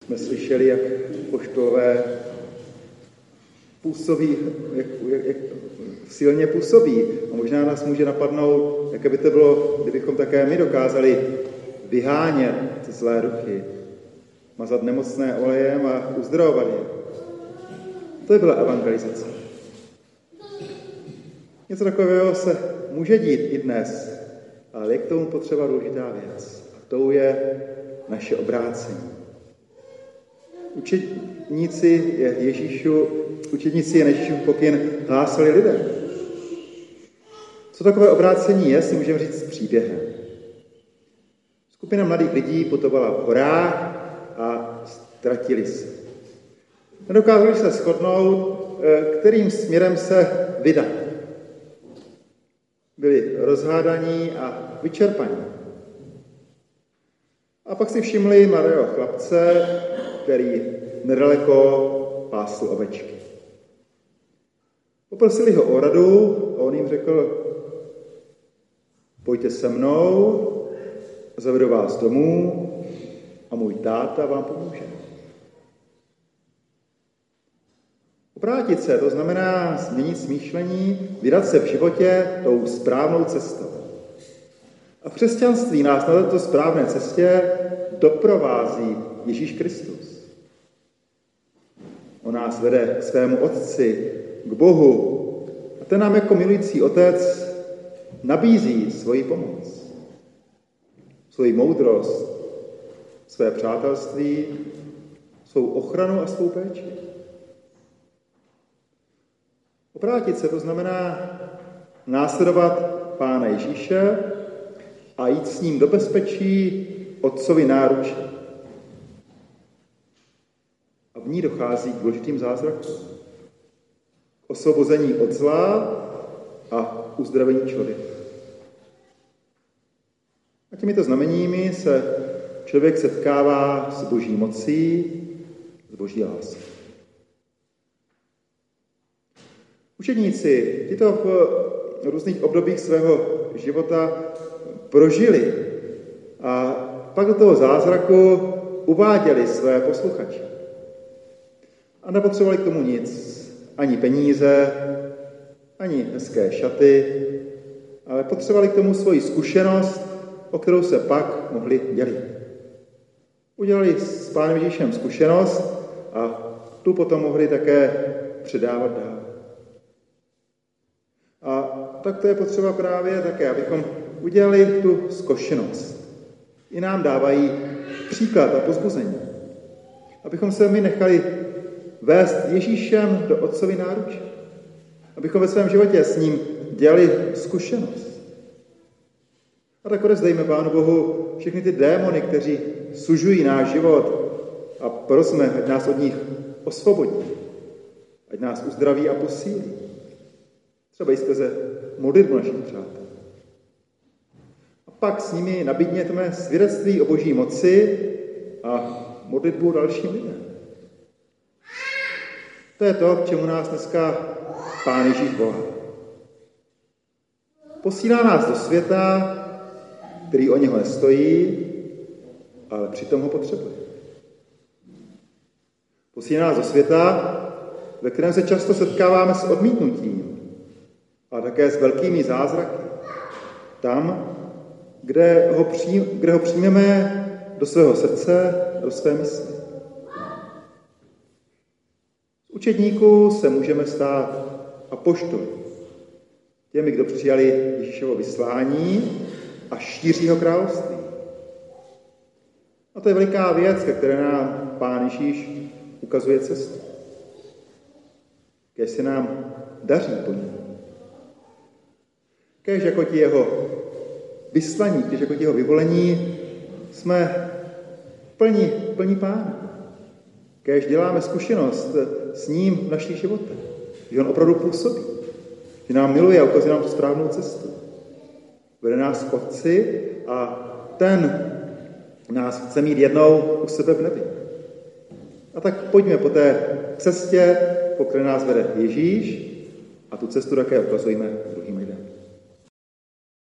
jsme slyšeli, jak apoštolové působí, jak silně působí. A možná nás může napadnout, jaké by to bylo, kdybychom také my dokázali vyhánět zlé duchy, mazat nemocné olejem a uzdravovat je. To by byla evangelizace. Něco takového se může dít i dnes, ale je k tomu potřeba důležitá věc. A tou je naše obrácení. Učedníci je Ježíšův pokyn hlásali lidem. Co takové obrácení je, si můžeme říct s příběhem. Skupina mladých lidí putovala v horách a ztratili se. Nedokázali se shodnout, kterým směrem se vydat. Byli rozhádaní a vyčerpaní. A pak si všimli mladého chlapce, který nedaleko pásl ovečky. Poprosili ho o radu a on jim řekl: pojďte se mnou, zavedu vás domů a můj táta vám pomůže. Obrátit se, to znamená změnit smýšlení, vydat se v životě tou správnou cestou. A v křesťanství nás na této správné cestě doprovází Ježíš Kristus. On nás vede k svému Otci, k Bohu, a ten nám jako milující Otec nabízí svoji pomoc, svoji moudrost, své přátelství, svou ochranu a svou péči. Obrátit se, to znamená následovat Pána Ježíše a jít s ním do bezpečí Otcovi náruče. A v ní dochází k důležitým zázrakům. K osvobození od zla a uzdravení člověka. A těmito znameními se člověk setkává s Boží mocí, s Boží láskou. Učedníci tyto v různých obdobích svého života prožili a pak do toho zázraku uváděli své posluchače. A nepotřebovali k tomu nic, ani peníze, ani hezké šaty, ale potřebovali k tomu svoji zkušenost, o kterou se pak mohli dělit. Udělali s Pánem Ježíšem zkušenost a tu potom mohli také předávat dál. A tak to je potřeba právě také, abychom udělali tu zkušenost. I nám dávají příklad a pozbuzení. Abychom se my nechali vést Ježíšem do Otcovy náruče. Abychom ve svém životě s ním dělali zkušenost. A tak odezdejme Pánu Bohu všechny ty démony, kteří sužují náš život, a prosme, ať nás od nich osvobodí. Ať nás uzdraví a posílí. Třeba i skrze modlitbu našich přátel. A pak s nimi nabídněme svědectví o Boží moci a modlitbu dalším lidem. To je to, k čemu nás dneska Pán Ježíš volá. Posílá nás do světa, který o něho nestojí, ale přitom ho potřebuje. Posílá nás do světa, ve kterém se často setkáváme s odmítnutím, a také s velkými zázraky. Tam, kde ho přijmeme do svého srdce, do své mysli. Z učedníků se můžeme stát apoštoly. Těmi, kdo přijali Ježíšovo vyslání a šíří ho království. A to je veliká věc, ke které nám Pán Ježíš ukazuje cestu. Kéž se nám daří po ní. Kéž jako ti jeho vyslaní, kéž jako ti jeho vyvolení jsme plní Pána. Kéž děláme zkušenost s ním v našich životech. Že on opravdu působí. Že nám miluje a ukazuje nám tu správnou cestu. Vede nás k Otci a ten nás chce mít jednou u sebe v nebi. A tak pojďme po té cestě, po které nás vede Ježíš, a tu cestu také ukazujeme druhým.